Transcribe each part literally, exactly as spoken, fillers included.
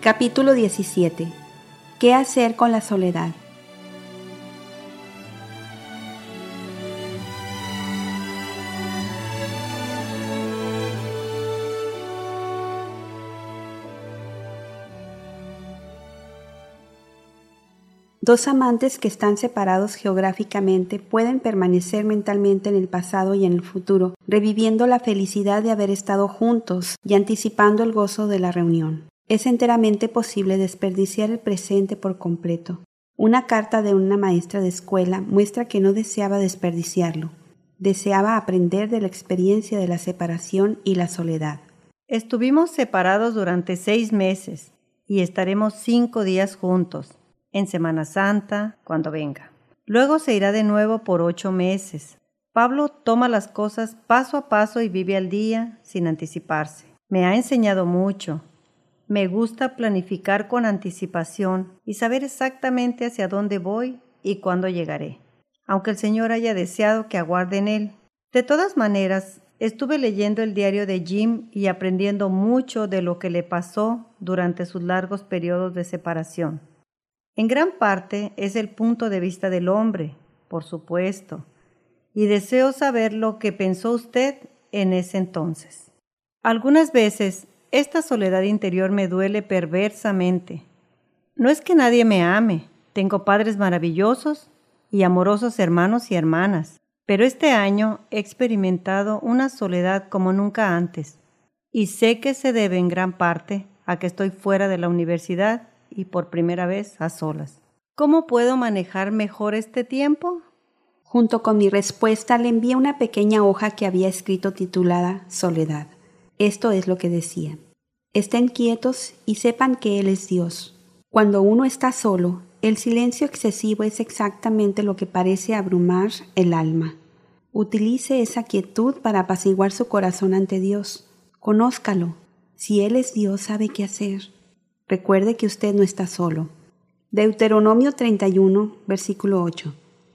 Capítulo diecisiete. ¿Qué hacer con la soledad? Dos amantes que están separados geográficamente pueden permanecer mentalmente en el pasado y en el futuro, reviviendo la felicidad de haber estado juntos y anticipando el gozo de la reunión. Es enteramente posible desperdiciar el presente por completo. Una carta de una maestra de escuela muestra que no deseaba desperdiciarlo. Deseaba aprender de la experiencia de la separación y la soledad. Estuvimos separados durante seis meses y estaremos cinco días juntos, en Semana Santa, cuando venga. Luego se irá de nuevo por ocho meses. Pablo toma las cosas paso a paso y vive al día sin anticiparse. Me ha enseñado mucho. Me gusta planificar con anticipación y saber exactamente hacia dónde voy y cuándo llegaré, aunque el Señor haya deseado que aguarde en Él. De todas maneras, estuve leyendo el diario de Jim y aprendiendo mucho de lo que le pasó durante sus largos periodos de separación. En gran parte es el punto de vista del hombre, por supuesto, y deseo saber lo que pensó usted en ese entonces. Algunas veces esta soledad interior me duele perversamente. No es que nadie me ame, tengo padres maravillosos y amorosos hermanos y hermanas, pero este año he experimentado una soledad como nunca antes, y sé que se debe en gran parte a que estoy fuera de la universidad y por primera vez a solas. ¿Cómo puedo manejar mejor este tiempo? Junto con mi respuesta le envié una pequeña hoja que había escrito titulada Soledad. Esto es lo que decía: estén quietos y sepan que Él es Dios. Cuando uno está solo, el silencio excesivo es exactamente lo que parece abrumar el alma. Utilice esa quietud para apaciguar su corazón ante Dios. Conózcalo. Si Él es Dios, sabe qué hacer. Recuerde que usted no está solo. Deuteronomio treinta y uno, versículo ocho.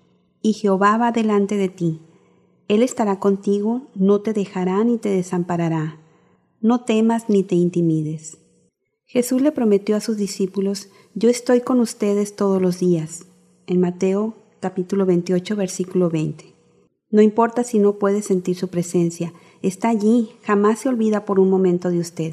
Y Jehová va delante de ti. Él estará contigo, no te dejará ni te desamparará. No temas ni te intimides. Jesús le prometió a sus discípulos: yo estoy con ustedes todos los días. En Mateo capítulo veintiocho, versículo veinte. No importa si no puede sentir su presencia, está allí, jamás se olvida por un momento de usted.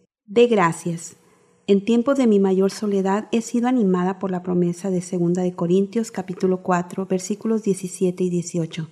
Dé gracias. En tiempos de mi mayor soledad he sido animada por la promesa de segunda de Corintios capítulo cuatro, versículos diecisiete y dieciocho.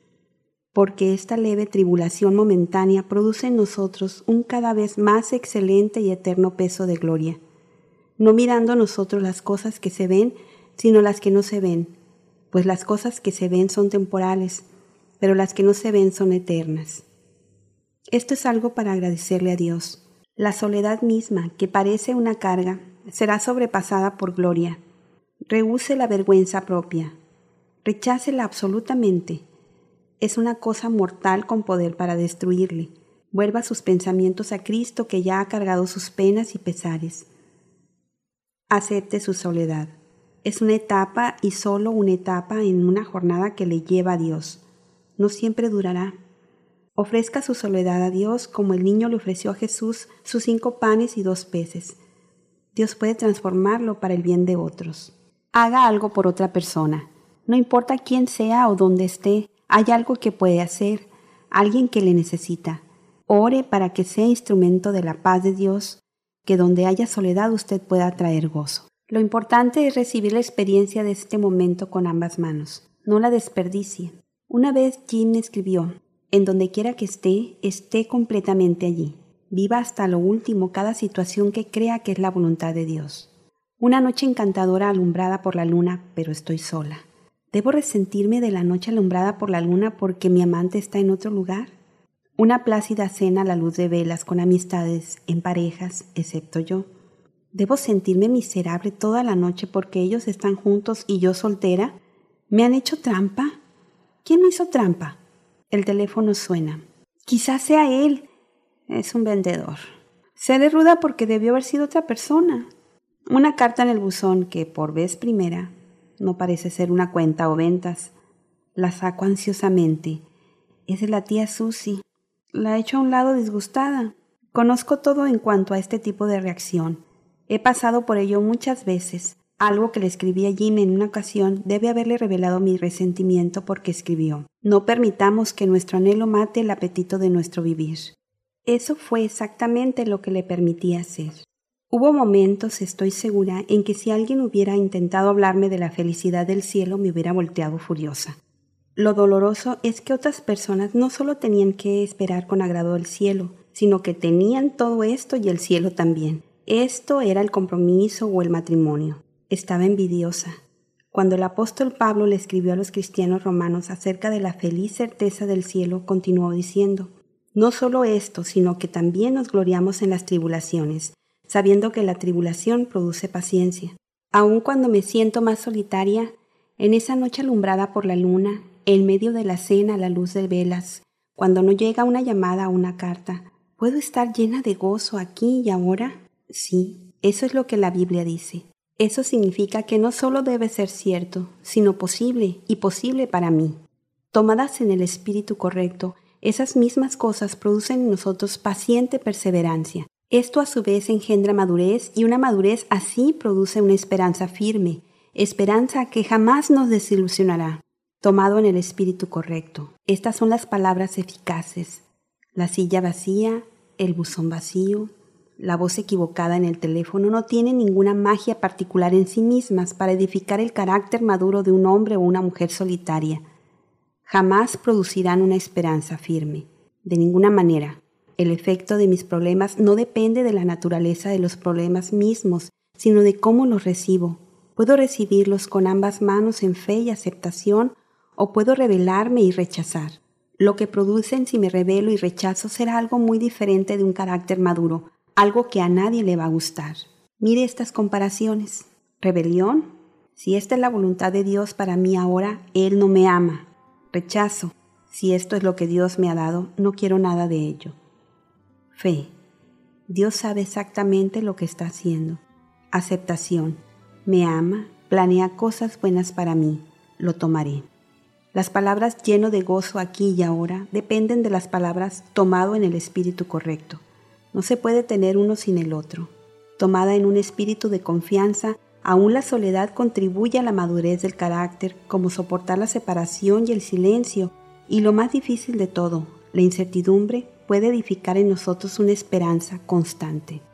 Porque esta leve tribulación momentánea produce en nosotros un cada vez más excelente y eterno peso de gloria, no mirando nosotros las cosas que se ven, sino las que no se ven, pues las cosas que se ven son temporales, pero las que no se ven son eternas. Esto es algo para agradecerle a Dios. La soledad misma, que parece una carga, será sobrepasada por gloria. Rehúse la vergüenza propia. Rechácela absolutamente. Es una cosa mortal con poder para destruirle. Vuelva sus pensamientos a Cristo, que ya ha cargado sus penas y pesares. Acepte su soledad. Es una etapa y solo una etapa en una jornada que le lleva a Dios. No siempre durará. Ofrezca su soledad a Dios como el niño le ofreció a Jesús sus cinco panes y dos peces. Dios puede transformarlo para el bien de otros. Haga algo por otra persona. No importa quién sea o dónde esté, hay algo que puede hacer, alguien que le necesita. Ore para que sea instrumento de la paz de Dios, que donde haya soledad usted pueda traer gozo. Lo importante es recibir la experiencia de este momento con ambas manos. No la desperdicie. Una vez Jim escribió: en donde quiera que esté, esté completamente allí. Viva hasta lo último cada situación que crea que es la voluntad de Dios. Una noche encantadora alumbrada por la luna, pero estoy sola. ¿Debo resentirme de la noche alumbrada por la luna porque mi amante está en otro lugar? Una plácida cena a la luz de velas con amistades en parejas, excepto yo. ¿Debo sentirme miserable toda la noche porque ellos están juntos y yo soltera? ¿Me han hecho trampa? ¿Quién me hizo trampa? El teléfono suena. Quizás sea él. Es un vendedor. Seré ruda porque debió haber sido otra persona. Una carta en el buzón que, por vez primera, no parece ser una cuenta o ventas. La saco ansiosamente. Es de la tía Susie. La echo a un lado disgustada. Conozco todo en cuanto a este tipo de reacción. He pasado por ello muchas veces. Algo que le escribí a Jim en una ocasión debe haberle revelado mi resentimiento porque escribió: no permitamos que nuestro anhelo mate el apetito de nuestro vivir. Eso fue exactamente lo que le permití hacer. Hubo momentos, estoy segura, en que si alguien hubiera intentado hablarme de la felicidad del cielo me hubiera volteado furiosa. Lo doloroso es que otras personas no solo tenían que esperar con agrado el cielo, sino que tenían todo esto y el cielo también. Esto era el compromiso o el matrimonio. Estaba envidiosa. Cuando el apóstol Pablo le escribió a los cristianos romanos acerca de la feliz certeza del cielo, continuó diciendo: no solo esto, sino que también nos gloriamos en las tribulaciones, sabiendo que la tribulación produce paciencia. Aun cuando me siento más solitaria, en esa noche alumbrada por la luna, en medio de la cena a la luz de velas, cuando no llega una llamada o una carta, ¿puedo estar llena de gozo aquí y ahora? Sí, eso es lo que la Biblia dice. Eso significa que no solo debe ser cierto, sino posible y posible para mí. Tomadas en el espíritu correcto, esas mismas cosas producen en nosotros paciente perseverancia. Esto a su vez engendra madurez y una madurez así produce una esperanza firme, esperanza que jamás nos desilusionará. Tomado en el espíritu correcto. Estas son las palabras eficaces. La silla vacía, el buzón vacío, la voz equivocada en el teléfono no tienen ninguna magia particular en sí mismas para edificar el carácter maduro de un hombre o una mujer solitaria. Jamás producirán una esperanza firme. De ninguna manera. El efecto de mis problemas no depende de la naturaleza de los problemas mismos, sino de cómo los recibo. Puedo recibirlos con ambas manos en fe y aceptación, o puedo rebelarme y rechazar. Lo que producen si me rebelo y rechazo será algo muy diferente de un carácter maduro, algo que a nadie le va a gustar. Mire estas comparaciones. Rebelión. Si esta es la voluntad de Dios para mí ahora, Él no me ama. Rechazo. Si esto es lo que Dios me ha dado, no quiero nada de ello. Fe. Dios sabe exactamente lo que está haciendo. Aceptación. Me ama, planea cosas buenas para mí. Lo tomaré. Las palabras lleno de gozo aquí y ahora dependen de las palabras tomado en el espíritu correcto. No se puede tener uno sin el otro. Tomada en un espíritu de confianza, aún la soledad contribuye a la madurez del carácter, como soportar la separación y el silencio, y lo más difícil de todo, la incertidumbre, puede edificar en nosotros una esperanza constante.